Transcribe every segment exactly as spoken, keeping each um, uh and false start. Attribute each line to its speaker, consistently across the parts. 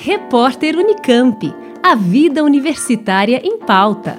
Speaker 1: Repórter Unicamp. A vida universitária em pauta.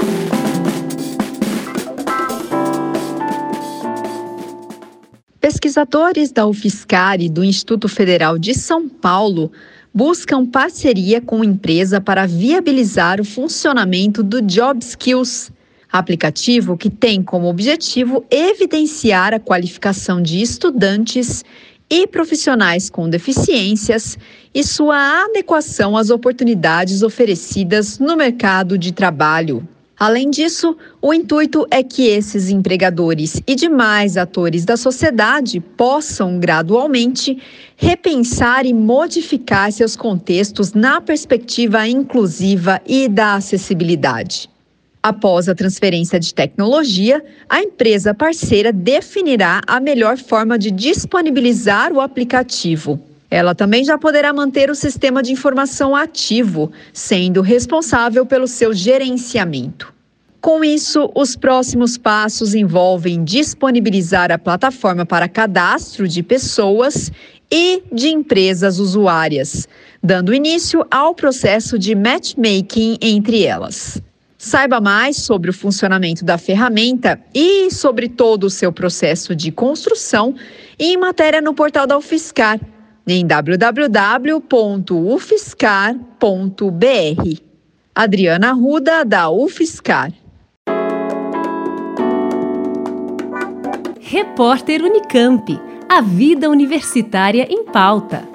Speaker 2: Pesquisadores da UFSCar e do Instituto Federal de São Paulo buscam parceria com empresa para viabilizar o funcionamento do JobSkills, aplicativo que tem como objetivo evidenciar a qualificação de estudantes e profissionais com deficiências e sua adequação às oportunidades oferecidas no mercado de trabalho. Além disso, o intuito é que esses empregadores e demais atores da sociedade possam, gradualmente, repensar e modificar seus contextos na perspectiva inclusiva e da acessibilidade. Após a transferência de tecnologia, a empresa parceira definirá a melhor forma de disponibilizar o aplicativo. Ela também já poderá manter o sistema de informação ativo, sendo responsável pelo seu gerenciamento. Com isso, os próximos passos envolvem disponibilizar a plataforma para cadastro de pessoas e de empresas usuárias, dando início ao processo de matchmaking entre elas. Saiba mais sobre o funcionamento da ferramenta e sobre todo o seu processo de construção em matéria no portal da UFSCar, em w w w ponto u f s c a r ponto b r. Adriana Arruda, da UFSCar.
Speaker 1: Repórter Unicamp. A vida universitária em pauta.